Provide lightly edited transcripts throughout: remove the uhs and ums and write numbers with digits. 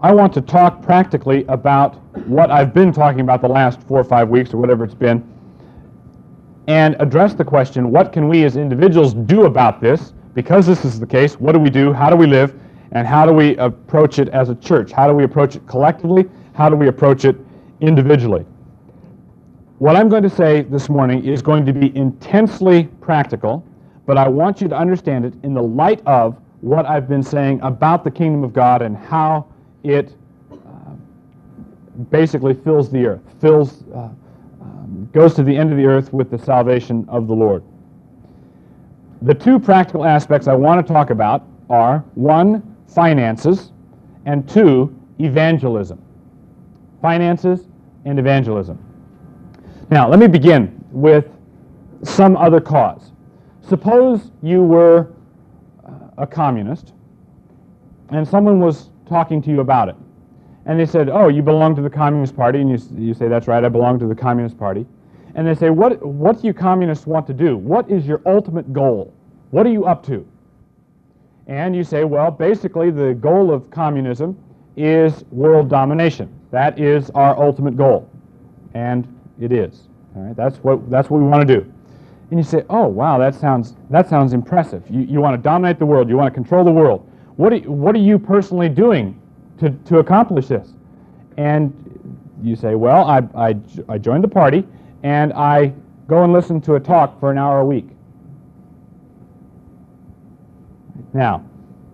I want to talk practically about what I've been talking about the last 4 or 5 weeks or whatever it's been, and address the question, what can we as individuals do about this? Because this is the case, what do we do, how do we live, and how do we approach it as a church? How do we approach it collectively? How do we approach it individually? What I'm going to say this morning is going to be intensely practical, but I want you to understand it in the light of what I've been saying about the kingdom of God and how it basically fills the earth, goes to the end of the earth with the salvation of the Lord. The two practical aspects I want to talk about are, 1, finances, and 2, evangelism. Finances and evangelism. Now, let me begin with some other cause. Suppose you were a communist, and someone was talking to you about it. And they said, oh, you belong to the Communist Party, and you say, that's right, I belong to the Communist Party. And they say, what do you communists want to do? What is your ultimate goal? What are you up to? And you say, well, basically the goal of communism is world domination. That is our ultimate goal. And it is. All right, that's what we want to do. And you say, oh, wow, that sounds impressive. You want to dominate the world. You want to control the world. What are you personally doing to accomplish this? And you say, well, I joined the party, and I go and listen to a talk for an hour a week. Now,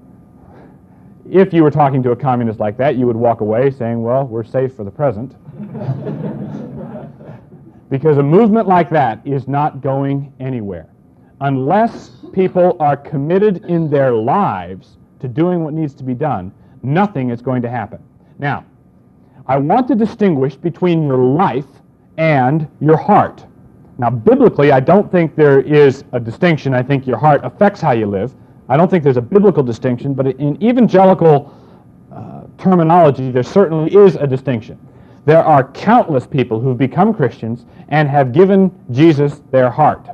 if you were talking to a communist like that, you would walk away saying, well, we're safe for the present. Because a movement like that is not going anywhere. Unless people are committed in their lives to doing what needs to be done, nothing is going to happen. Now, I want to distinguish between your life and your heart. Now, biblically, I don't think there is a distinction. I think your heart affects how you live. I don't think there's a biblical distinction, but in evangelical terminology, there certainly is a distinction. There are countless people who've become Christians and have given Jesus their heart.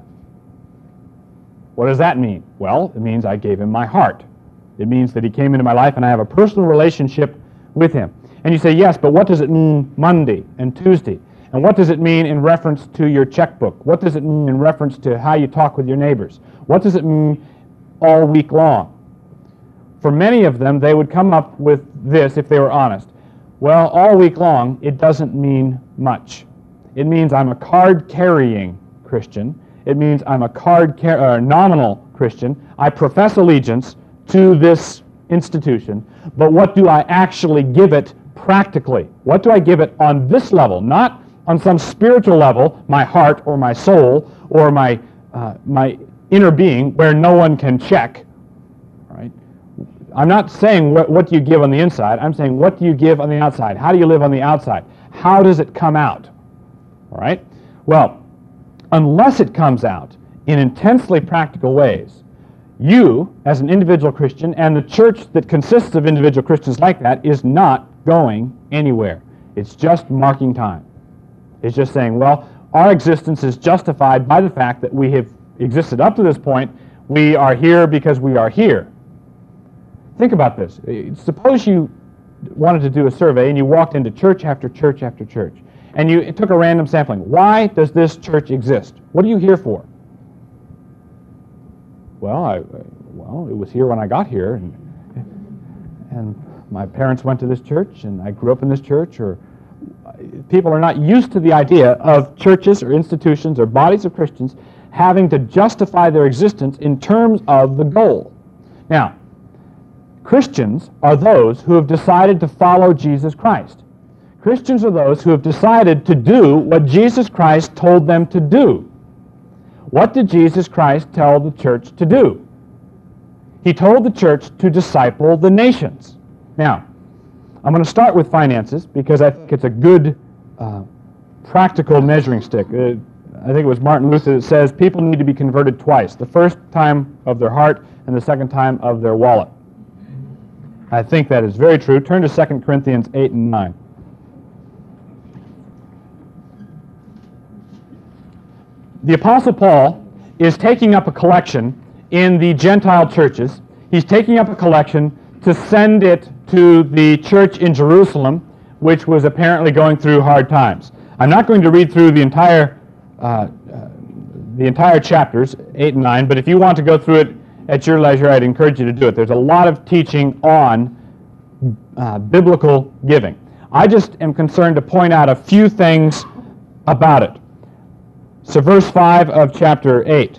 What does that mean? Well, it means I gave him my heart. It means that he came into my life and I have a personal relationship with him. And you say, yes, but what does it mean Monday and Tuesday? And what does it mean in reference to your checkbook? What does it mean in reference to how you talk with your neighbors? What does it mean all week long? For many of them, they would come up with this if they were honest. Well, all week long, it doesn't mean much. It means I'm a card-carrying Christian. It means I'm a nominal Christian. I profess allegiance to this institution, but what do I actually give it practically? What do I give it on this level? Not on some spiritual level, my heart or my soul or my inner being where no one can check. Right? I'm not saying what do you give on the inside. I'm saying what do you give on the outside? How do you live on the outside? How does it come out? All right? Well, unless it comes out in intensely practical ways, you, as an individual Christian, and the church that consists of individual Christians like that is not going anywhere. It's just marking time. It's just saying, well, our existence is justified by the fact that we have existed up to this point. We are here because we are here. Think about this. Suppose you wanted to do a survey and you walked into church after church after church, and you took a random sampling. Why does this church exist? What are you here for? Well, it was here when I got here, and my parents went to this church, and I grew up in this church. Or people are not used to the idea of churches or institutions or bodies of Christians having to justify their existence in terms of the goal. Now, Christians are those who have decided to follow Jesus Christ. Christians are those who have decided to do what Jesus Christ told them to do. What did Jesus Christ tell the church to do? He told the church to disciple the nations. Now, I'm going to start with finances because I think it's a good practical measuring stick. I think it was Martin Luther that says people need to be converted twice. The first time of their heart and the second time of their wallet. I think that is very true. Turn to 2 Corinthians 8 and 9. The Apostle Paul is taking up a collection in the Gentile churches. He's taking up a collection to send it to the church in Jerusalem, which was apparently going through hard times. I'm not going to read through the entire chapters, 8 and 9, but if you want to go through it at your leisure, I'd encourage you to do it. There's a lot of teaching on biblical giving. I just am concerned to point out a few things about it. So verse 5 of chapter 8.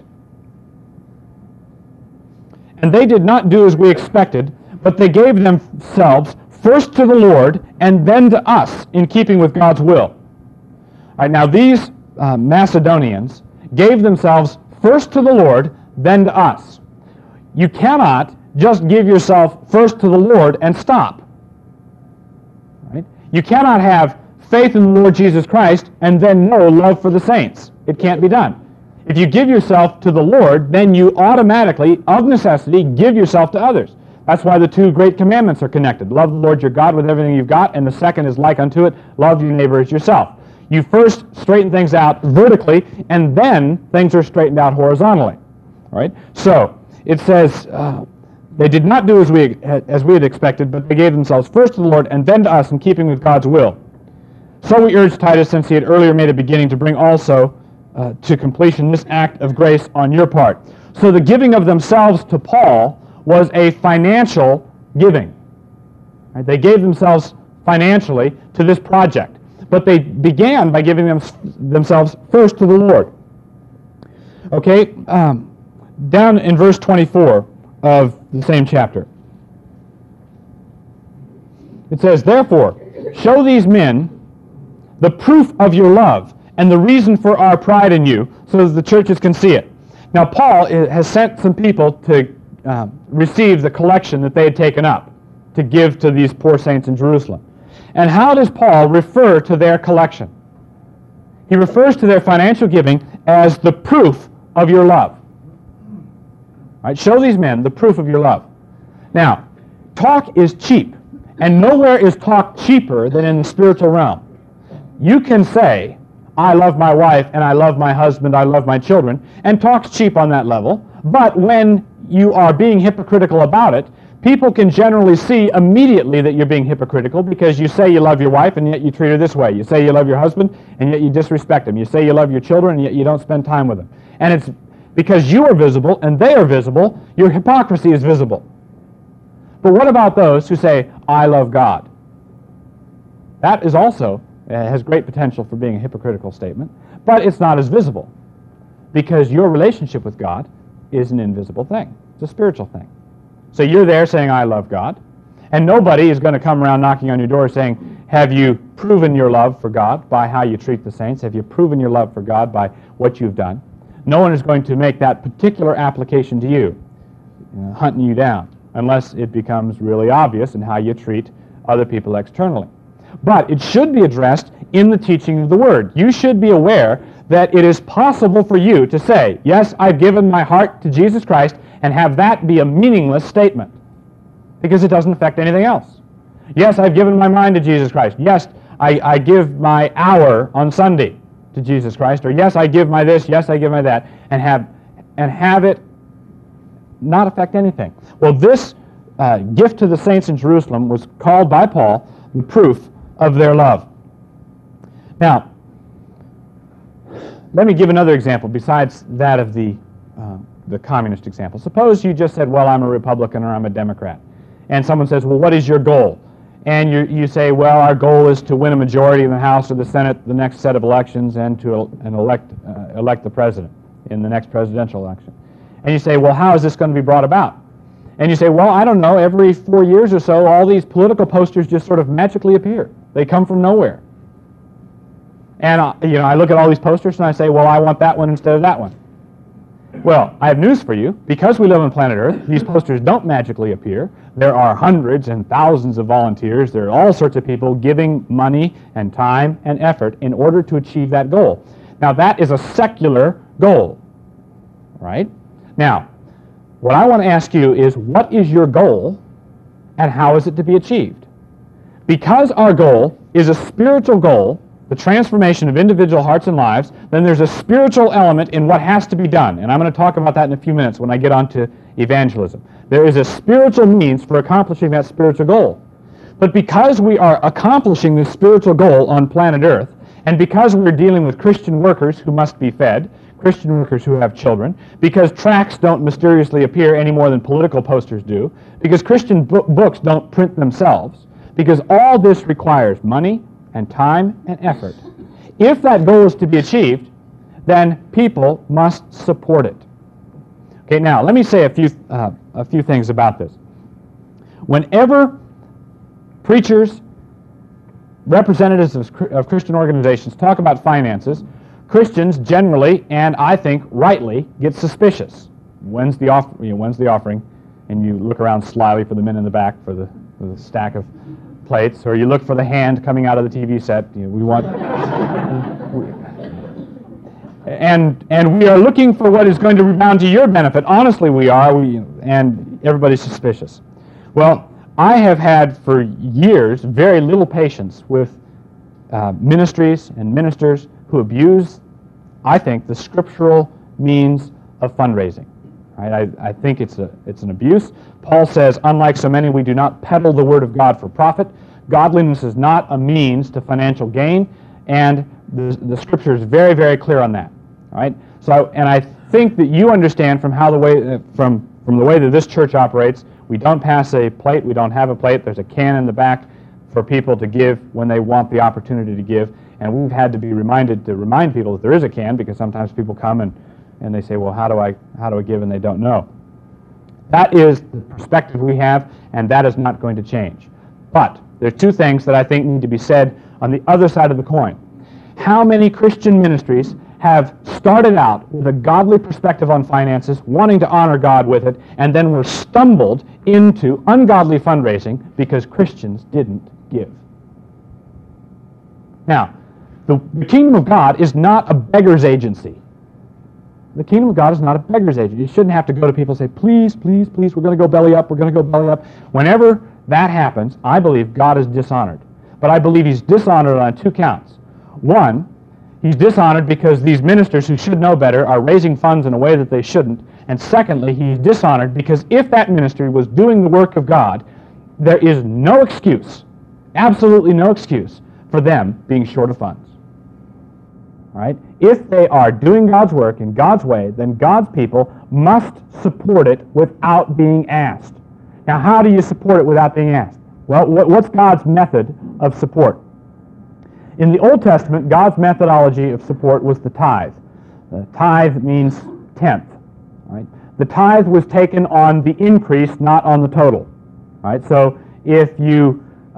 And they did not do as we expected, but they gave themselves first to the Lord and then to us, in keeping with God's will. All right, now these Macedonians gave themselves first to the Lord, then to us. You cannot just give yourself first to the Lord and stop. Right? You cannot have faith in the Lord Jesus Christ and then no love for the saints. It can't be done. If you give yourself to the Lord, then you automatically, of necessity, give yourself to others. That's why the two great commandments are connected. Love the Lord your God with everything you've got, and the second is like unto it, love your neighbor as yourself. You first straighten things out vertically, and then things are straightened out horizontally. All right? So, it says, they did not do as we had expected, but they gave themselves first to the Lord and then to us, in keeping with God's will. So we urge Titus, since he had earlier made a beginning, to bring also to completion this act of grace on your part. So the giving of themselves to Paul was a financial giving. Right? They gave themselves financially to this project, but they began by giving themselves first to the Lord. Okay, down in verse 24 of the same chapter. It says, therefore, show these men the proof of your love and the reason for our pride in you, so that the churches can see it. Now, Paul has sent some people to receive the collection that they had taken up to give to these poor saints in Jerusalem. And how does Paul refer to their collection? He refers to their financial giving as the proof of your love. Right? Show these men the proof of your love. Now, talk is cheap, and nowhere is talk cheaper than in the spiritual realm. You can say, I love my wife, and I love my husband, I love my children, and talk's cheap on that level, but when you are being hypocritical about it, people can generally see immediately that you're being hypocritical, because you say you love your wife, and yet you treat her this way. You say you love your husband, and yet you disrespect him. You say you love your children, and yet you don't spend time with them. And it's because you are visible, and they are visible, your hypocrisy is visible. But what about those who say, I love God? That is also has great potential for being a hypocritical statement, but it's not as visible, because your relationship with God is an invisible thing. It's a spiritual thing. So you're there saying, I love God, and nobody is going to come around knocking on your door saying, have you proven your love for God by how you treat the saints? Have you proven your love for God by what you've done? No one is going to make that particular application to you, hunting you down, unless it becomes really obvious in how you treat other people externally. But it should be addressed in the teaching of the Word. You should be aware that it is possible for you to say, yes, I've given my heart to Jesus Christ, and have that be a meaningless statement, because it doesn't affect anything else. Yes, I've given my mind to Jesus Christ. Yes, I give my hour on Sunday to Jesus Christ. Or yes, I give my this, yes, I give my that, and have it not affect anything. Well, this gift to the saints in Jerusalem was called by Paul the proof of their love. Now, let me give another example besides that of the communist example. Suppose you just said, well, I'm a Republican or I'm a Democrat. And someone says, well, what is your goal? And you say, well, our goal is to win a majority in the House or the Senate the next set of elections, and to elect the president in the next presidential election. And you say, well, how is this going to be brought about? And you say, well, I don't know, every 4 years or so, all these political posters just sort of magically appear. They come from nowhere. And I look at all these posters and I say, well, I want that one instead of that one. Well, I have news for you. Because we live on planet Earth, these posters don't magically appear. There are hundreds and thousands of volunteers. There are all sorts of people giving money and time and effort in order to achieve that goal. Now, that is a secular goal, right? Now, what I want to ask you is, what is your goal, and how is it to be achieved? Because our goal is a spiritual goal, the transformation of individual hearts and lives, then there's a spiritual element in what has to be done. And I'm going to talk about that in a few minutes when I get on to evangelism. There is a spiritual means for accomplishing that spiritual goal. But because we are accomplishing this spiritual goal on planet Earth, and because we're dealing with Christian workers who must be fed, Christian workers who have children, because tracts don't mysteriously appear any more than political posters do, because Christian books don't print themselves, because all this requires money and time and effort. If that goal is to be achieved, then people must support it. Okay, now let me say a few things about this. Whenever preachers, representatives of Christian organizations talk about finances, Christians generally, and I think rightly, get suspicious. When's the offering? And you look around slyly for the men in the back for the stack of plates, or you look for the hand coming out of the TV set. We want, and we are looking for what is going to rebound to your benefit. Honestly, we are, and everybody's suspicious. Well, I have had for years very little patience with ministries and ministers who abuse, I think, the scriptural means of fundraising. Right? I think it's an abuse. Paul says, unlike so many, we do not peddle the word of God for profit. Godliness is not a means to financial gain, and the scripture is very, very clear on that. All right? So, and I think that you understand from how the way that this church operates. We don't pass a plate. We don't have a plate. There's a can in the back for people to give when they want the opportunity to give. And we've had to be reminded to remind people that there is a can, because sometimes people come and they say, well, how do I give, and they don't know. That is the perspective we have, and that is not going to change. But there's two things that I think need to be said on the other side of the coin. How many Christian ministries have started out with a godly perspective on finances, wanting to honor God with it, and then were stumbled into ungodly fundraising because Christians didn't give? Now, the kingdom of God is not a beggar's agency. The kingdom of God is not a beggar's agency. You shouldn't have to go to people and say, please, please, please, we're going to go belly up, we're going to go belly up. Whenever that happens, I believe God is dishonored. But I believe he's dishonored on two counts. One, he's dishonored because these ministers who should know better are raising funds in a way that they shouldn't. And secondly, he's dishonored because if that ministry was doing the work of God, there is no excuse, absolutely no excuse, for them being short of funds. All right? If they are doing God's work in God's way, then God's people must support it without being asked. Now, how do you support it without being asked? Well, what's God's method of support? In the Old Testament, God's methodology of support was the tithe. The tithe means tenth. Right? The tithe was taken on the increase, not on the total. Right? So if you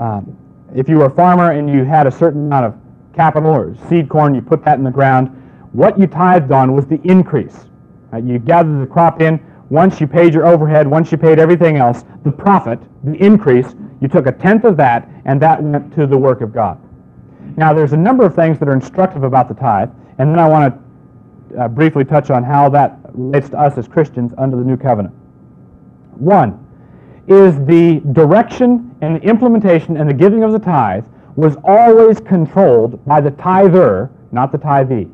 were a farmer and you had a certain amount of capital or seed corn, you put that in the ground, what you tithed on was the increase. Right? You gathered the crop in. Once you paid your overhead, once you paid everything else, the profit, the increase, you took a tenth of that, and that went to the work of God. Now, there's a number of things that are instructive about the tithe, and then I want to briefly touch on how that relates to us as Christians under the New Covenant. One is the direction and the implementation and the giving of the tithe was always controlled by the tither, not the tithee.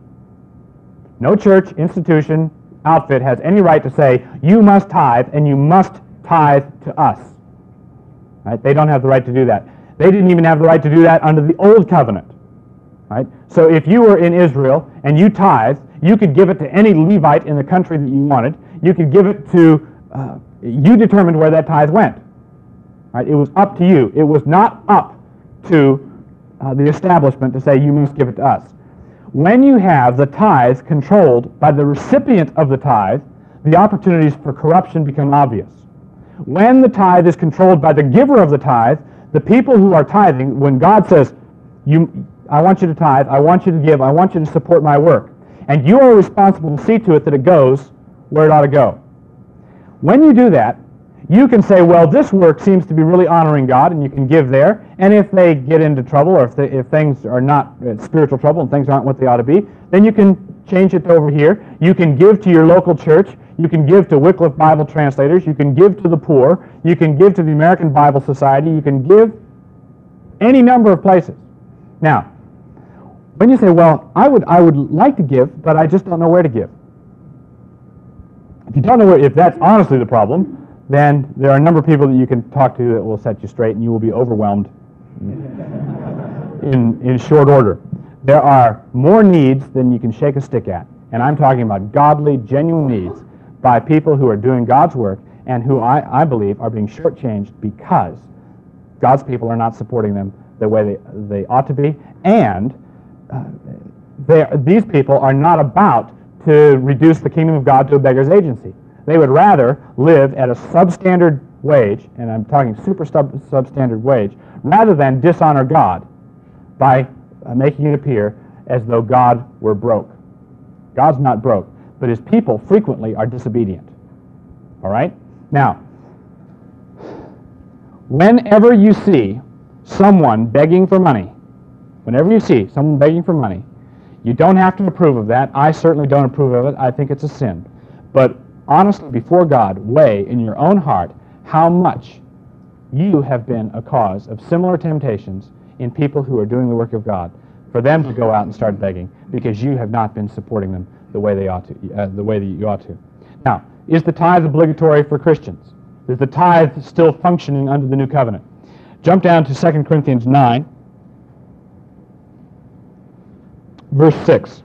No church, institution, outfit has any right to say, you must tithe and you must tithe to us. Right? They don't have the right to do that. They didn't even have the right to do that under the Old Covenant. Right? So if you were in Israel and you tithed, you could give it to any Levite in the country that you wanted. You could give it to, you determined where that tithe went. Right? It was up to you. It was not up to the establishment to say you must give it to us. When you have the tithe controlled by the recipient of the tithe, the opportunities for corruption become obvious. When the tithe is controlled by the giver of the tithe, the people who are tithing, when God says, I want you to tithe, I want you to give, I want you to support my work, and you are responsible to see to it that it goes where it ought to go. When you do that, you can say, well, this work seems to be really honoring God, and you can give there, and if they get into trouble, or if things are not spiritual trouble and things aren't what they ought to be, then you can change it over here. You can give to your local church. You can give to Wycliffe Bible Translators. You can give to the poor. You can give to the American Bible Society. You can give any number of places. Now, when you say, well, I would like to give, but I just don't know where to give. If you don't know if that's honestly the problem, then there are a number of people that you can talk to that will set you straight, and you will be overwhelmed in short order. There are more needs than you can shake a stick at, and I'm talking about godly, genuine needs by people who are doing God's work and who I believe are being shortchanged because God's people are not supporting them the way they ought to be, and these people are not about to reduce the kingdom of God to a beggar's agency. They would rather live at a substandard wage, and I'm talking super substandard wage, rather than dishonor God by making it appear as though God were broke. God's not broke, but his people frequently are disobedient. All right? Now, whenever you see someone begging for money, you don't have to approve of that. I certainly don't approve of it. I think it's a sin. But honestly, before God, weigh in your own heart how much you have been a cause of similar temptations in people who are doing the work of God, for them to go out and start begging because you have not been supporting them the way they ought to, the way that you ought to. Now, is the tithe obligatory for Christians? Is the tithe still functioning under the new covenant? Jump down to 2 Corinthians 9, verse 6.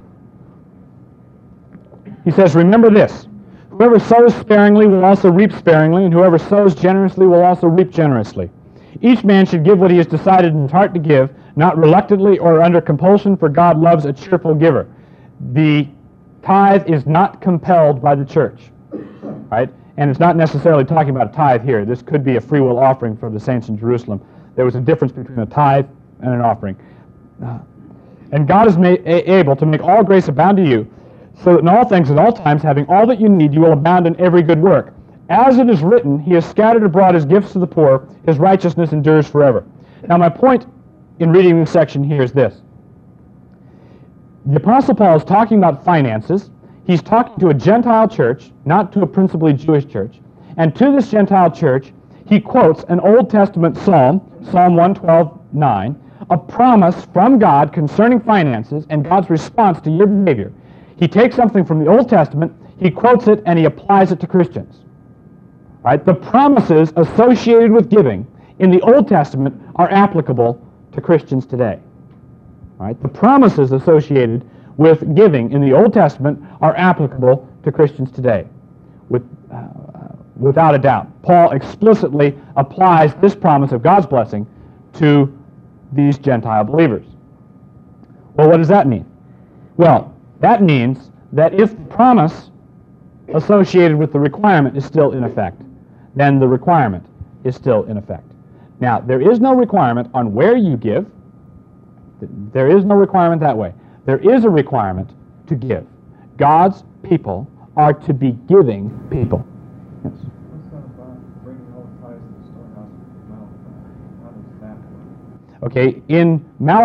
He says, "Remember this, whoever sows sparingly will also reap sparingly, and whoever sows generously will also reap generously. Each man should give what he has decided in his heart to give, not reluctantly or under compulsion, for God loves a cheerful giver." The tithe is not compelled by the church, right? And it's not necessarily talking about a tithe here. This could be a free will offering for the saints in Jerusalem. There was a difference between a tithe and an offering. And God is able to make all grace abound to you, so that in all things at all times, having all that you need, you will abound in every good work. As it is written, he has scattered abroad his gifts to the poor, his righteousness endures forever. Now my point in reading this section here is this. The Apostle Paul is talking about finances. He's talking to a Gentile church, not to a principally Jewish church. And to this Gentile church, he quotes an Old Testament psalm, Psalm 112:9, a promise from God concerning finances and God's response to your behavior. He takes something from the Old Testament, he quotes it, and he applies it to Christians. Right? The promises associated with giving in the Old Testament are applicable to Christians today. Right? The promises associated with giving in the Old Testament are applicable to Christians today, without a doubt. Paul explicitly applies this promise of God's blessing to these Gentile believers. Well, what does that mean? Well, that means that if the promise associated with the requirement is still in effect, then the requirement is still in effect. Now, there is no requirement on where you give. There is no requirement that way. There is a requirement to give. God's people are to be giving people. Yes. What's that about bringing all the tithes to the storehouse of Malachi? How does that work? Okay, in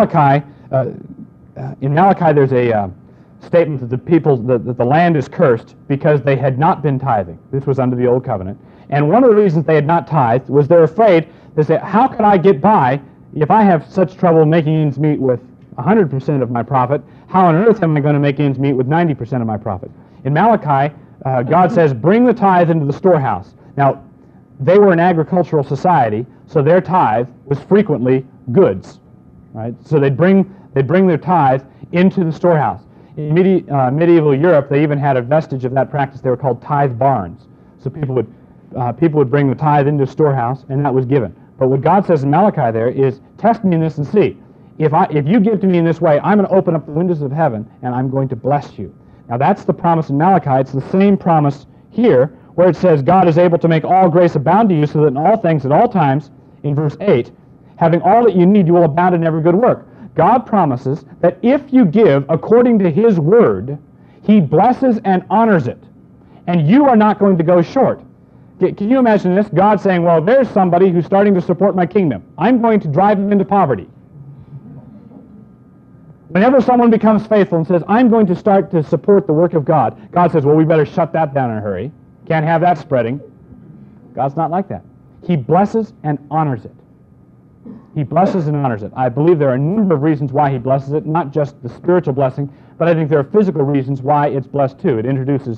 Malachi there's a statement that the people, that the land is cursed because they had not been tithing. This was under the Old Covenant. And one of the reasons they had not tithed was they're afraid. They say, how could I get by if I have such trouble making ends meet with 100% of my profit? How on earth am I going to make ends meet with 90% of my profit? In Malachi, God says, bring the tithe into the storehouse. Now, they were an agricultural society, so their tithe was frequently goods. Right? So they'd bring their tithe into the storehouse. In medieval Europe, they even had a vestige of that practice. They were called tithe barns. So people would bring the tithe into the storehouse, and that was given. But what God says in Malachi there is, test me in this and see. If you give to me in this way, I'm going to open up the windows of heaven, and I'm going to bless you. Now that's the promise in Malachi. It's the same promise here, where it says God is able to make all grace abound to you, so that in all things at all times, in verse 8, having all that you need, you will abound in every good work. God promises that if you give according to his word, he blesses and honors it. And you are not going to go short. Can you imagine this? God saying, well, there's somebody who's starting to support my kingdom. I'm going to drive him into poverty. Whenever someone becomes faithful and says, I'm going to start to support the work of God, God says, well, we better shut that down in a hurry. Can't have that spreading. God's not like that. He blesses and honors it. He blesses and honors it. I believe there are a number of reasons why he blesses it, not just the spiritual blessing, but I think there are physical reasons why it's blessed too. It introduces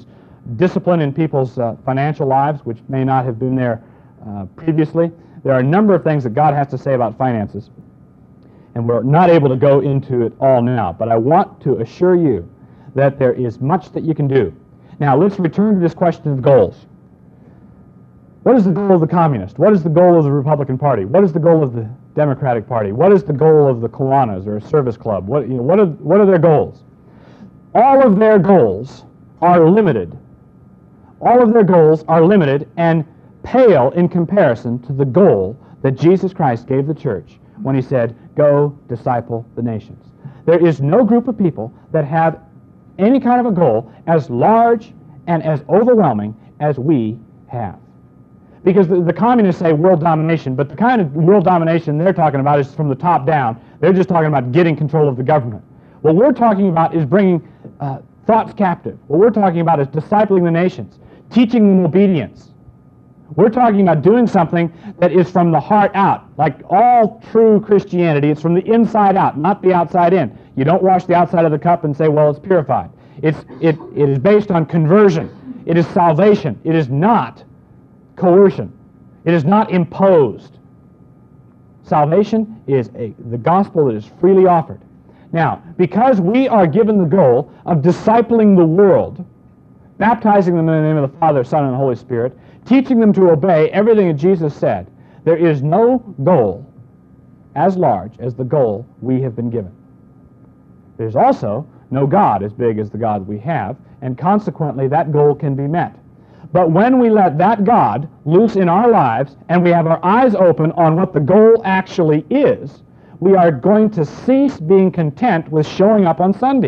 discipline in people's financial lives, which may not have been there previously. There are a number of things that God has to say about finances, and we're not able to go into it all now, but I want to assure you that there is much that you can do. Now, let's return to this question of goals. What is the goal of the communist? What is the goal of the Republican Party? What is the goal of the Democratic Party? What is the goal of the Kiwanis or a service club? What are their goals? All of their goals are limited. All of their goals are limited and pale in comparison to the goal that Jesus Christ gave the church when he said, "Go disciple the nations." There is no group of people that have any kind of a goal as large and as overwhelming as we have. Because the communists say world domination, but the kind of world domination they're talking about is from the top down. They're just talking about getting control of the government. What we're talking about is bringing thoughts captive. What we're talking about is discipling the nations, teaching them obedience. We're talking about doing something that is from the heart out. Like all true Christianity, it's from the inside out, not the outside in. You don't wash the outside of the cup and say, well, it's purified. It is based on conversion. It is salvation. It is not coercion. It is not imposed. Salvation is the gospel that is freely offered. Now, because we are given the goal of discipling the world, baptizing them in the name of the Father, Son, and Holy Spirit, teaching them to obey everything that Jesus said, there is no goal as large as the goal we have been given. There's also no God as big as the God we have, and consequently that goal can be met. But when we let that God loose in our lives and we have our eyes open on what the goal actually is, we are going to cease being content with showing up on Sunday.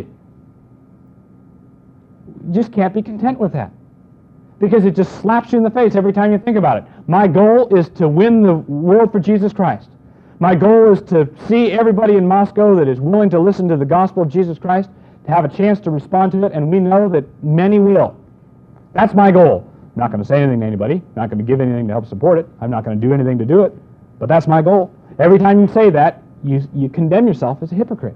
You just can't be content with that, because it just slaps you in the face every time you think about it. My goal is to win the world for Jesus Christ. My goal is to see everybody in Moscow that is willing to listen to the gospel of Jesus Christ, to have a chance to respond to it, and we know that many will. That's my goal. I'm not going to say anything to anybody. Not going to give anything to help support it. I'm not going to do anything to do it. But that's my goal. Every time you say that, you condemn yourself as a hypocrite.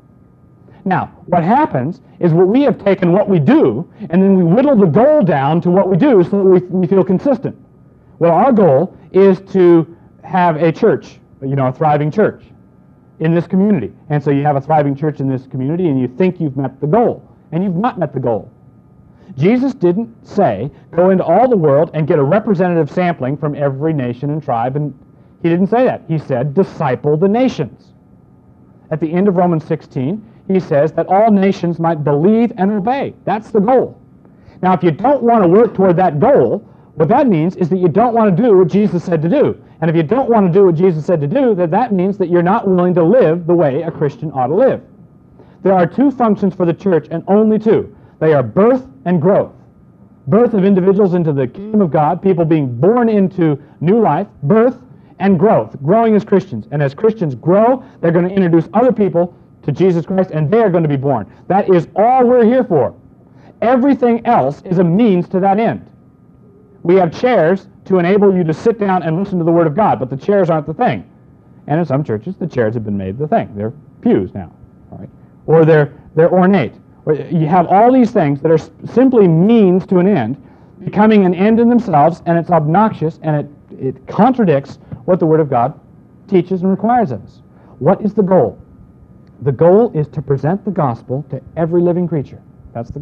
Now, what happens is we have taken what we do, and then we whittle the goal down to what we do so that we feel consistent. Well, our goal is to have a church, a thriving church in this community. And so you have a thriving church in this community, and you think you've met the goal, and you've not met the goal. Jesus didn't say, go into all the world and get a representative sampling from every nation and tribe, and he didn't say that. He said, disciple the nations. At the end of Romans 16, he says that all nations might believe and obey. That's the goal. Now, if you don't want to work toward that goal, what that means is that you don't want to do what Jesus said to do. And if you don't want to do what Jesus said to do, then that means that you're not willing to live the way a Christian ought to live. There are two functions for the church, and only two. They are birth and growth. Birth of individuals into the kingdom of God, people being born into new life, birth and growth, growing as Christians. And as Christians grow, they're going to introduce other people to Jesus Christ, and they're going to be born. That is all we're here for. Everything else is a means to that end. We have chairs to enable you to sit down and listen to the Word of God, but the chairs aren't the thing. And in some churches, the chairs have been made the thing. They're pews now, all right? Or they're ornate. You have all these things that are simply means to an end, becoming an end in themselves, and it's obnoxious, and it contradicts what the Word of God teaches and requires of us. What is the goal? The goal is to present the gospel to every living creature. That's the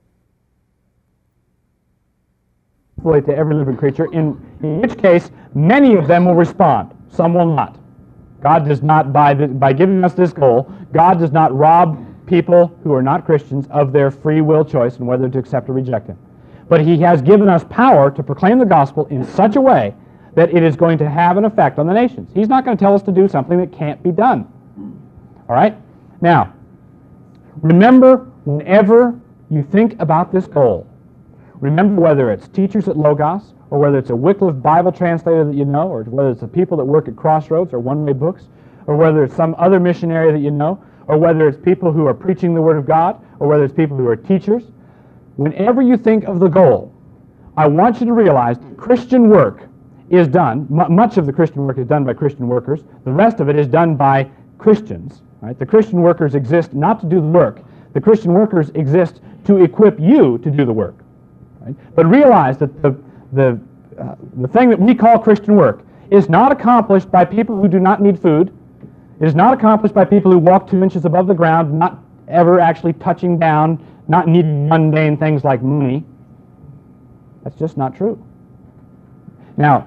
goal. To every living creature, in which case many of them will respond, some will not. God does not, by giving us this goal, God does not rob people who are not Christians of their free will choice and whether to accept or reject it. But he has given us power to proclaim the gospel in such a way that it is going to have an effect on the nations. He's not going to tell us to do something that can't be done. All right? Now, remember, whenever you think about this goal, remember whether it's teachers at Logos, or whether it's a Wycliffe Bible translator that you know, or whether it's the people that work at Crossroads or One Way Books, or whether it's some other missionary that you know, or whether it's people who are preaching the Word of God, or whether it's people who are teachers, whenever you think of the goal, I want you to realize that Christian work is done, much of the Christian work is done by Christian workers, the rest of it is done by Christians. Right? The Christian workers exist not to do the work. The Christian workers exist to equip you to do the work. Right? But realize that the thing that we call Christian work is not accomplished by people who do not need food. It is not accomplished by people who walk 2 inches above the ground, not ever actually touching down, not needing mundane things like money. That's just not true. Now,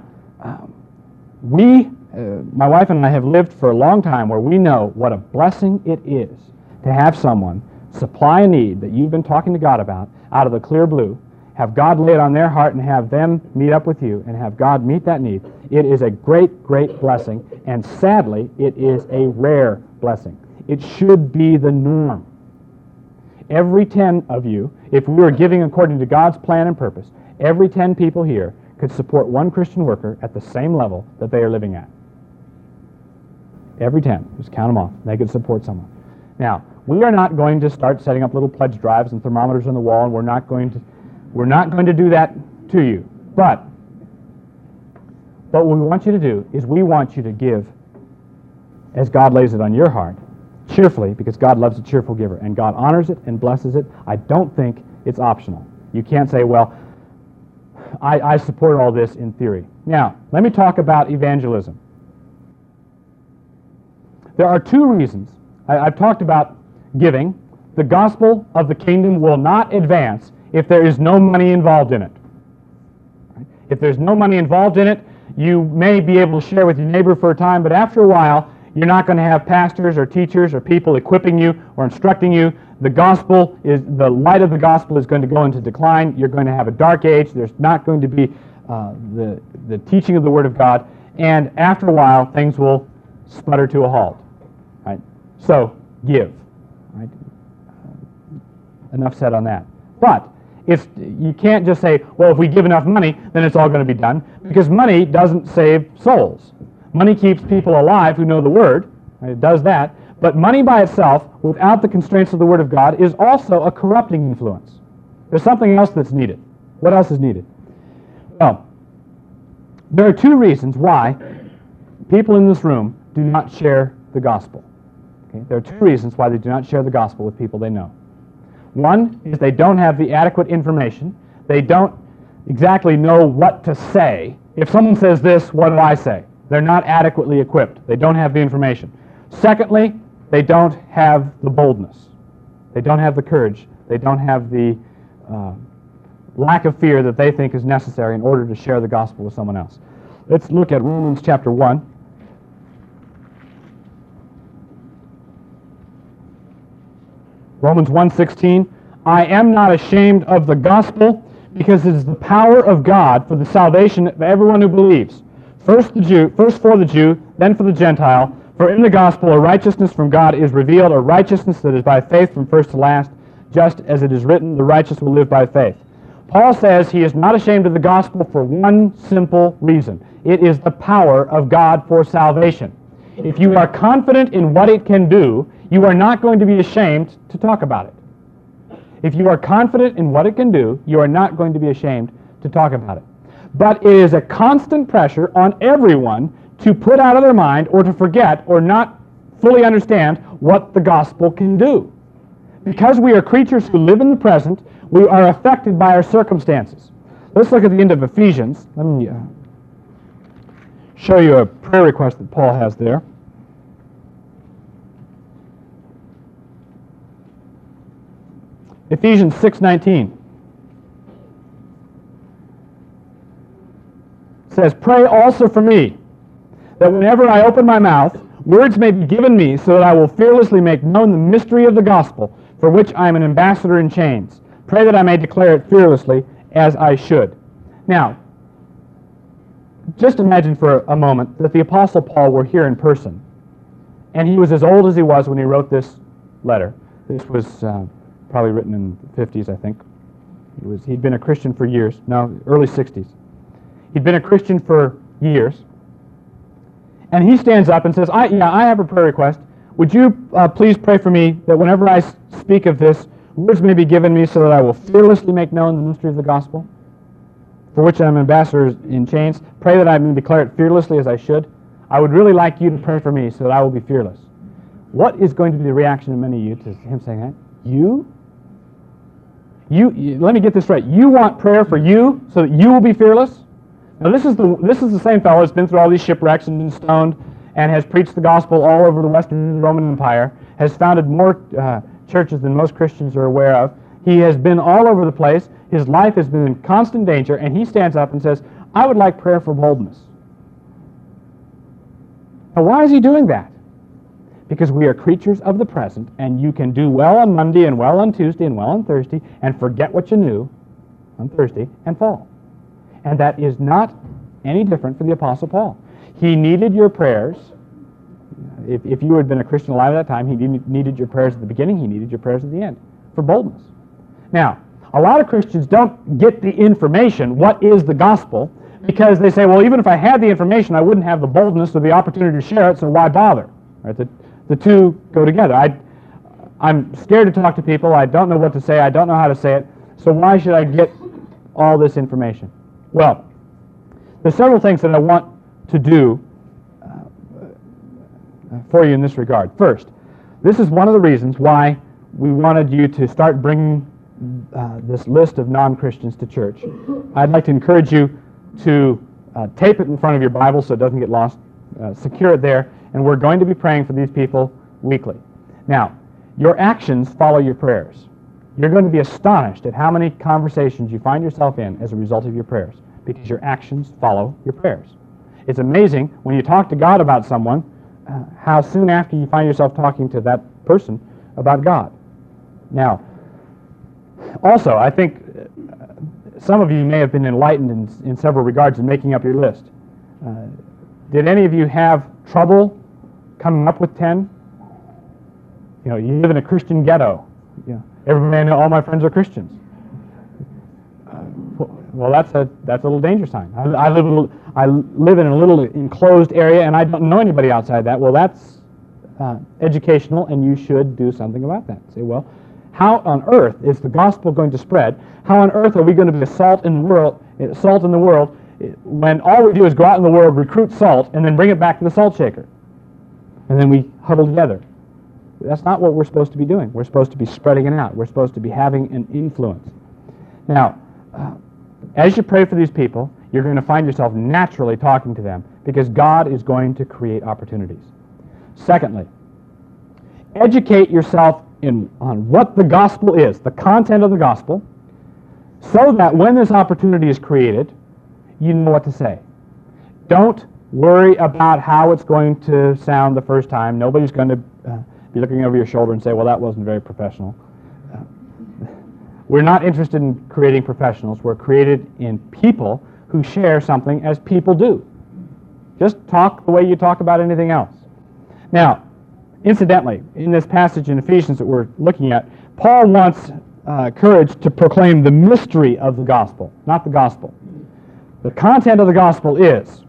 my wife and I have lived for a long time where we know what a blessing it is to have someone supply a need that you've been talking to God about out of the clear blue, have God lay it on their heart and have them meet up with you and have God meet that need. It is a great, great blessing, and sadly, it is a rare blessing. It should be the norm. Every 10 of you, if we were giving according to God's plan and purpose, every 10 people here could support one Christian worker at the same level that they are living at. Every 10. Just count them off. They could support someone. Now, we are not going to start setting up little pledge drives and thermometers on the wall, and we're not going to do that to you. But what we want you to do is we want you to give as God lays it on your heart, cheerfully, because God loves a cheerful giver, and God honors it and blesses it. I don't think it's optional. You can't say, well, I support all this in theory. Now, let me talk about evangelism. There are 2 reasons. I've talked about giving. The gospel of the kingdom will not advance if there is no money involved in it. If there's no money involved in it, you may be able to share with your neighbor for a time, but after a while, you're not going to have pastors or teachers or people equipping you or instructing you. The light of the gospel is going to go into decline. You're going to have a dark age. There's not going to be the teaching of the Word of God, and after a while, things will sputter to a halt. Right? So, give. Right? Enough said on that. But you can't just say, well, if we give enough money, then it's all going to be done, because money doesn't save souls. Money keeps people alive who know the Word. Right? It does that. But money by itself, without the constraints of the Word of God, is also a corrupting influence. There's something else that's needed. What else is needed? Well, there are 2 reasons why people in this room do not share the gospel. Okay? There are 2 reasons why they do not share the gospel with people they know. One is they don't have the adequate information. They don't exactly know what to say. If someone says this, what do I say? They're not adequately equipped. They don't have the information. Secondly, they don't have the boldness. They don't have the courage. They don't have the lack of fear that they think is necessary in order to share the gospel with someone else. Let's look at Romans chapter 1. Romans 1:16, I am not ashamed of the gospel, because it is the power of God for the salvation of everyone who believes. First for the Jew, then for the Gentile. For in the gospel a righteousness from God is revealed, a righteousness that is by faith from first to last, just as it is written, the righteous will live by faith. Paul says he is not ashamed of the gospel for one simple reason. It is the power of God for salvation. If you are confident in what it can do, you are not going to be ashamed to talk about it. If you are confident in what it can do, you are not going to be ashamed to talk about it. But it is a constant pressure on everyone to put out of their mind or to forget or not fully understand what the gospel can do. Because we are creatures who live in the present, we are affected by our circumstances. Let's look at the end of Ephesians. Let me show you a prayer request that Paul has there. Ephesians 6:19 says, Pray also for me, that whenever I open my mouth, words may be given me, so that I will fearlessly make known the mystery of the gospel, for which I am an ambassador in chains. Pray that I may declare it fearlessly, as I should. Now, just imagine for a moment that the Apostle Paul were here in person, and he was as old as he was when he wrote this letter. This was probably written in the 50s, I think. He'd been a Christian for years. No, early 60s. He'd been a Christian for years. And he stands up and says, I have a prayer request. Would you please pray for me that whenever I speak of this, words may be given me so that I will fearlessly make known the mystery of the gospel, for which I am ambassador in chains. Pray that I may declare it fearlessly as I should. I would really like you to pray for me so that I will be fearless. What is going to be the reaction of many of you to him saying that? You Let me get this right. You want prayer for you so that you will be fearless? Now this is the same fellow that's been through all these shipwrecks and been stoned and has preached the gospel all over the Western Roman Empire, has founded more churches than most Christians are aware of. He has been all over the place. His life has been in constant danger, and he stands up and says, I would like prayer for boldness. Now why is he doing that? Because we are creatures of the present, and you can do well on Monday and well on Tuesday and well on Thursday and forget what you knew on Thursday and fall. And that is not any different for the Apostle Paul. He needed your prayers. If you had been a Christian alive at that time, he needed your prayers at the beginning, he needed your prayers at the end for boldness. Now, a lot of Christians don't get the information, what is the gospel, because they say, well, even if I had the information, I wouldn't have the boldness or the opportunity to share it, so why bother? Right? The two go together. I'm scared to talk to people. I don't know what to say. I don't know how to say it. So why should I get all this information? Well, there's several things that I want to do for you in this regard. First, this is one of the reasons why we wanted you to start bringing this list of non-Christians to church. I'd like to encourage you to tape it in front of your Bible so it doesn't get lost. Secure it there. And we're going to be praying for these people weekly. Now, your actions follow your prayers. You're going to be astonished at how many conversations you find yourself in as a result of your prayers, because your actions follow your prayers. It's amazing when you talk to God about someone, how soon after you find yourself talking to that person about God. Now, also, I think some of you may have been enlightened in several regards in making up your list. Did any of you have trouble coming up with 10? You know, you live in a Christian ghetto. You know, everybody, all my friends are Christians. Well, that's a little danger sign. I live in a little enclosed area, and I don't know anybody outside that. Well, that's educational, and you should do something about that. Say, well, how on earth is the gospel going to spread? How on earth are we going to be salt in the world, when all we do is go out in the world, recruit salt, and then bring it back to the salt shaker? And then we huddle together. That's not what we're supposed to be doing. We're supposed to be spreading it out. We're supposed to be having an influence. Now, as you pray for these people, you're going to find yourself naturally talking to them, because God is going to create opportunities. Secondly, educate yourself on what the gospel is, the content of the gospel, so that when this opportunity is created, you know what to say. Don't worry about how it's going to sound the first time. Nobody's going to be looking over your shoulder and say, well, that wasn't very professional. We're not interested in creating professionals. We're created in people who share something as people do. Just talk the way you talk about anything else. Now, incidentally, in this passage in Ephesians that we're looking at, Paul wants courage to proclaim the mystery of the gospel, not the gospel. The content of the gospel is,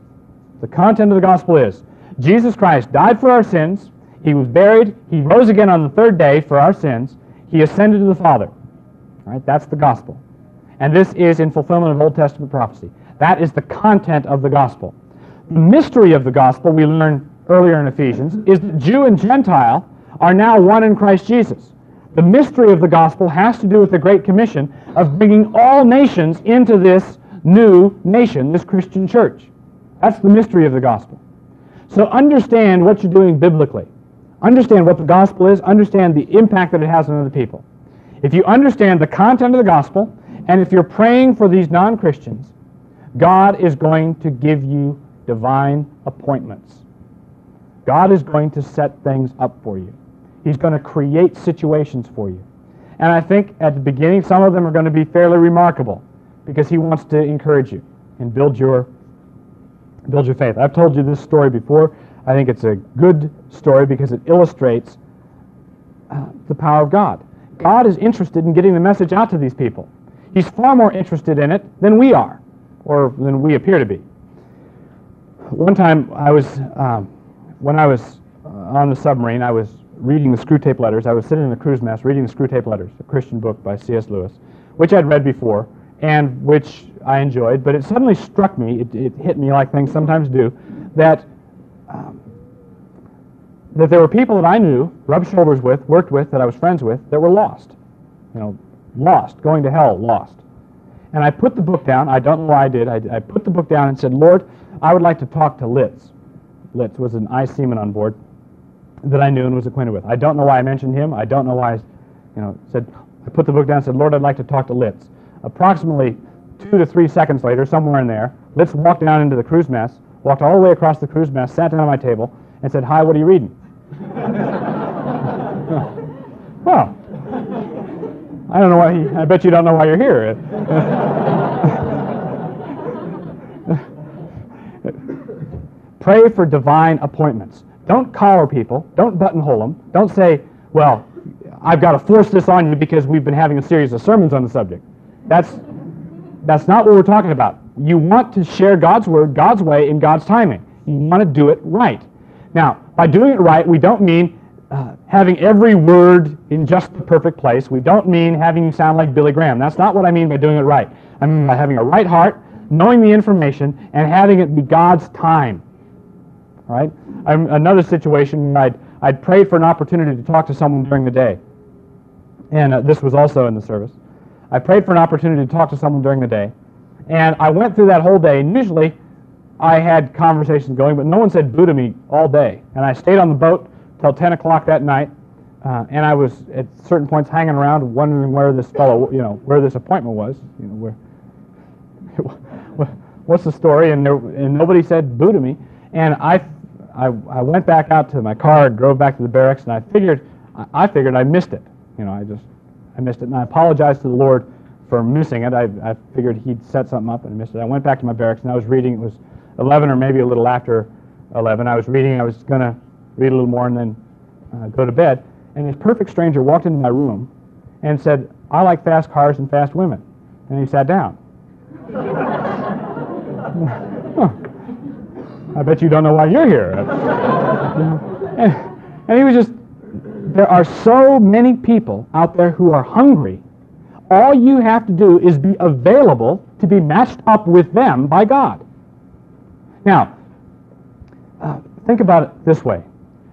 Jesus Christ died for our sins, he was buried, he rose again on the third day for our sins, he ascended to the Father. All right, that's the gospel. And this is in fulfillment of Old Testament prophecy. That is the content of the gospel. The mystery of the gospel, we learn earlier in Ephesians, is that Jew and Gentile are now one in Christ Jesus. The mystery of the gospel has to do with the Great Commission of bringing all nations into this new nation, this Christian church. That's the mystery of the gospel. So understand what you're doing biblically. Understand what the gospel is. Understand the impact that it has on other people. If you understand the content of the gospel, and if you're praying for these non-Christians, God is going to give you divine appointments. God is going to set things up for you. He's going to create situations for you. And I think at the beginning, some of them are going to be fairly remarkable, because he wants to encourage you and build your faith. I've told you this story before. I think it's a good story because it illustrates the power of God. God is interested in getting the message out to these people. He's far more interested in it than we are, or than we appear to be. One time, when I was on the submarine, I was reading the Screwtape Letters. I was sitting in the cruise mess reading the Screwtape Letters, a Christian book by C.S. Lewis, which I'd read before and which I enjoyed, but it suddenly struck me, it hit me like things sometimes do, that there were people that I knew, rubbed shoulders with, worked with, that I was friends with, that were lost. You know, lost, going to hell, lost. And I put the book down. I don't know why I did. I put the book down and said, Lord, I would like to talk to Litz. Litz was an ice seaman on board that I knew and was acquainted with. I don't know why I mentioned him. I don't know why I put the book down and said, Lord, I'd like to talk to Litz. Approximately 2 to 3 seconds later, somewhere in there, Litz walked down into the crew's mess, walked all the way across the crew's mess, sat down at my table, and said, hi, what are you reading? Well, I don't know why I bet you don't know why you're here. Pray for divine appointments. Don't collar people. Don't buttonhole them. Don't say, well, I've got to force this on you because we've been having a series of sermons on the subject. That's not what we're talking about. You want to share God's word, God's way, in God's timing. You want to do it right. Now, by doing it right, we don't mean having every word in just the perfect place. We don't mean having you sound like Billy Graham. That's not what I mean by doing it right. I mean by having a right heart, knowing the information, and having it be God's time. All right? Another situation, I'd prayed for an opportunity to talk to someone during the day. And this was also in the service. I prayed for an opportunity to talk to someone during the day. And I went through that whole day, and usually I had conversations going, but no one said boo to me all day. And I stayed on the boat till 10 o'clock that night, and I was at certain points hanging around wondering where this fellow, where this appointment was, what's the story, and nobody said boo to me. And I went back out to my car and drove back to the barracks, and I figured I missed it. I missed it, and I apologized to the Lord for missing it. I figured he'd set something up, and I missed it. I went back to my barracks, and I was reading. It was 11 or maybe a little after 11. I was reading. I was going to read a little more and then go to bed. And this perfect stranger walked into my room and said, I like fast cars and fast women. And he sat down. I bet you don't know why you're here. And he was just, there are so many people out there who are hungry. All you have to do is be available to be matched up with them by God. Now, think about it this way.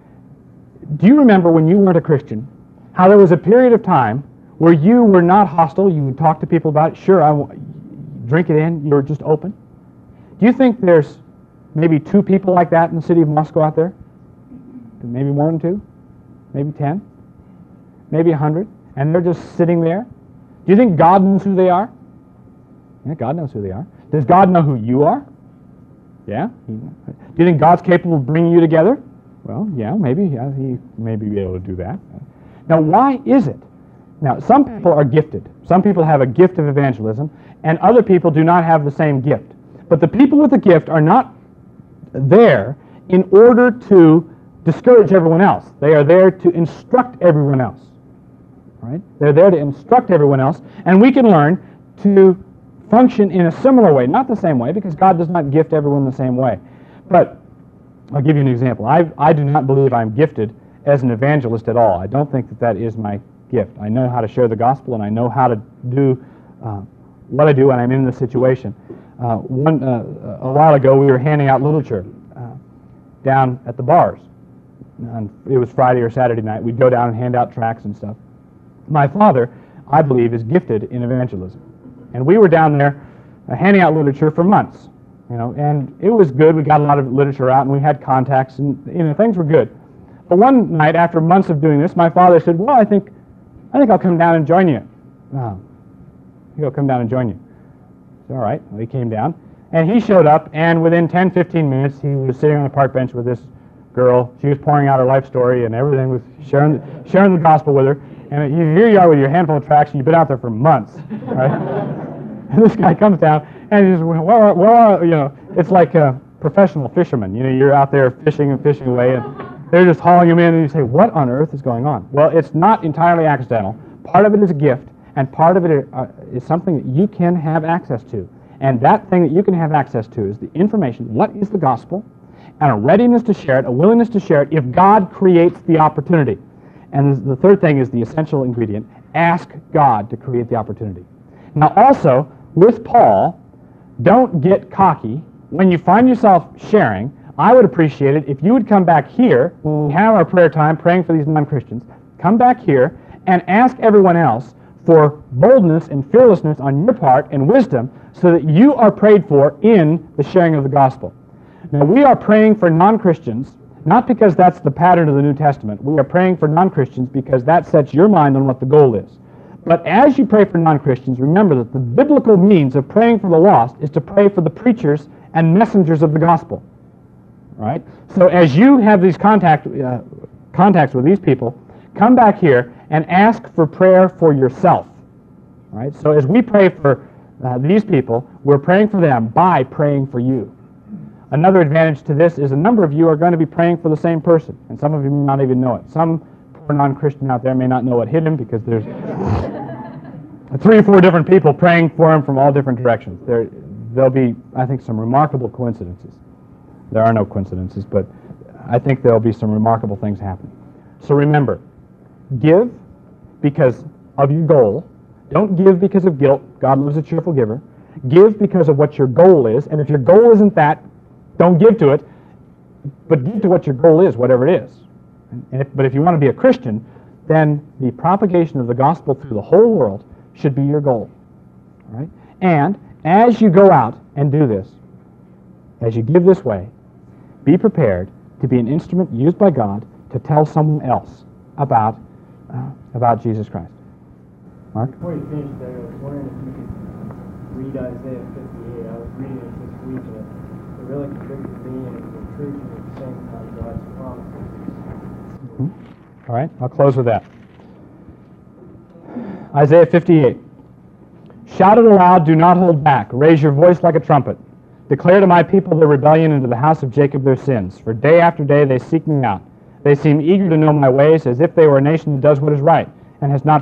Do you remember when you weren't a Christian, how there was a period of time where you were not hostile, you would talk to people about it, sure, drink it in, you were just open? Do you think there's maybe 2 people like that in the city of Moscow out there? Maybe more than 2? Maybe 10? Maybe 100? And they're just sitting there? Do you think God knows who they are? Yeah, God knows who they are. Does God know who you are? Yeah. Do you think God's capable of bringing you together? Well, yeah, maybe. Yeah, he may be able to do that. Now, why is it? Now, some people are gifted. Some people have a gift of evangelism, and other people do not have the same gift. But the people with the gift are not there in order to discourage everyone else. They are there to instruct everyone else. Right? They're there to instruct everyone else, and we can learn to function in a similar way. Not the same way, because God does not gift everyone the same way. But I'll give you an example. I do not believe I'm gifted as an evangelist at all. I don't think that is my gift. I know how to share the gospel, and I know how to do what I do when I'm in this situation. A while ago, we were handing out literature down at the bars. And it was Friday or Saturday night. We'd go down and hand out tracts and stuff. My father, I believe, is gifted in evangelism. And we were down there handing out literature for months. And it was good. We got a lot of literature out, and we had contacts, and things were good. But one night, after months of doing this, my father said, well, I think I'll come down and join you. I think I'll come down and join you. All right. Well, he came down, and he showed up, and within 10, 15 minutes, he was sitting on a park bench with this girl. She was pouring out her life story and everything, with sharing the gospel with her. And here you are with your handful of tracts, and you've been out there for months, right? And this guy comes down, and he says, well, it's like a professional fisherman. You're out there fishing away, and they're just hauling him in, and you say, what on earth is going on? Well, it's not entirely accidental. Part of it is a gift, and part of it is something that you can have access to. And that thing that you can have access to is the information, what is the gospel, and a readiness to share it, a willingness to share it, if God creates the opportunity. And the third thing is the essential ingredient. Ask God to create the opportunity. Now also, with Paul, don't get cocky. When you find yourself sharing, I would appreciate it if you would come back here, when we have our prayer time praying for these non-Christians, come back here and ask everyone else for boldness and fearlessness on your part and wisdom so that you are prayed for in the sharing of the gospel. Now, we are praying for non-Christians, not because that's the pattern of the New Testament. We are praying for non-Christians because that sets your mind on what the goal is. But as you pray for non-Christians, remember that the biblical means of praying for the lost is to pray for the preachers and messengers of the gospel. Right? So as you have these contacts with these people, come back here and ask for prayer for yourself. Right? So as we pray for these people, we're praying for them by praying for you. Another advantage to this is a number of you are going to be praying for the same person, and some of you may not even know it. Some poor non-Christian out there may not know what hit him because there's 3 or 4 different people praying for him from all different directions. There'll be, I think, some remarkable coincidences. There are no coincidences, but I think there'll be some remarkable things happening. So remember, give because of your goal. Don't give because of guilt. God loves a cheerful giver. Give because of what your goal is, and if your goal isn't that, don't give to it, but give to what your goal is, whatever it is. But if you want to be a Christian, then the propagation of the gospel through the whole world should be your goal. All right? And as you go out and do this, as you give this way, be prepared to be an instrument used by God to tell someone else about Jesus Christ. Mark? Before you finish there, I was wondering if you could read Isaiah 58. I was reading it this week, and it really convicted me, and it's intriguing at the same time God's promises. Mm-hmm. All right, I'll close with that. Isaiah 58. Shout it aloud, do not hold back. Raise your voice like a trumpet. Declare to my people their rebellion, and to the house of Jacob their sins. For day after day they seek me out. They seem eager to know my ways, as if they were a nation that does what is right, and has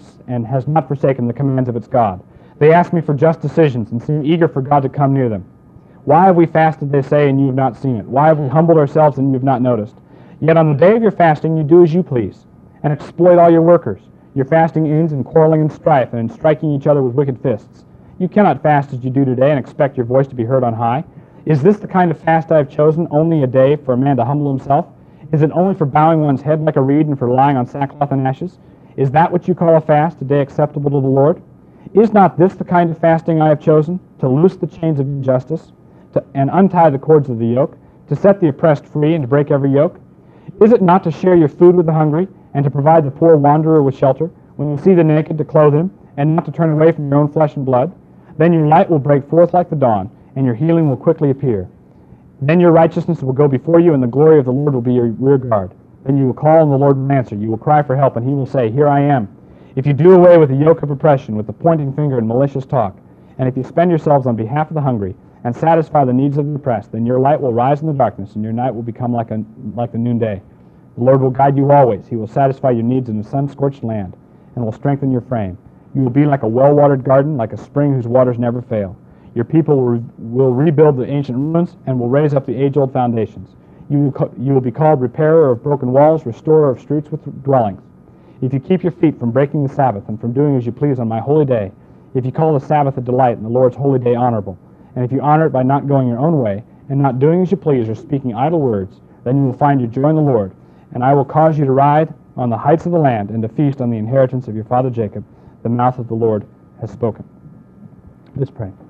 not forsaken the commands of its God. They ask me for just decisions, and seem eager for God to come near them. Why have we fasted, they say, and you have not seen it? Why have we humbled ourselves, and you have not noticed? Yet on the day of your fasting you do as you please, and exploit all your workers. Your fasting ends in quarreling and strife, and in striking each other with wicked fists. You cannot fast as you do today and expect your voice to be heard on high. Is this the kind of fast I have chosen, only a day for a man to humble himself? Is it only for bowing one's head like a reed and for lying on sackcloth and ashes? Is that what you call a fast, a day acceptable to the Lord? Is not this the kind of fasting I have chosen, to loose the chains of injustice, and untie the cords of the yoke, to set the oppressed free and to break every yoke? Is it not to share your food with the hungry, and to provide the poor wanderer with shelter, when you see the naked to clothe him, and not to turn away from your own flesh and blood? Then your light will break forth like the dawn, and your healing will quickly appear. Then your righteousness will go before you, and the glory of the Lord will be your rear guard. Then you will call, and the Lord will answer. You will cry for help, and he will say, Here I am. If you do away with the yoke of oppression, with the pointing finger and malicious talk, and if you spend yourselves on behalf of the hungry, and satisfy the needs of the oppressed, then your light will rise in the darkness, and your night will become like the noonday. The Lord will guide you always. He will satisfy your needs in the sun-scorched land, and will strengthen your frame. You will be like a well-watered garden, like a spring whose waters never fail. Your people will rebuild the ancient ruins and will raise up the age-old foundations. You will be called repairer of broken walls, restorer of streets with dwellings. If you keep your feet from breaking the Sabbath and from doing as you please on my holy day, if you call the Sabbath a delight and the Lord's holy day honorable, and if you honor it by not going your own way and not doing as you please or speaking idle words, then you will find your joy in the Lord, and I will cause you to ride on the heights of the land and to feast on the inheritance of your father Jacob. The mouth of the Lord has spoken. Let's pray.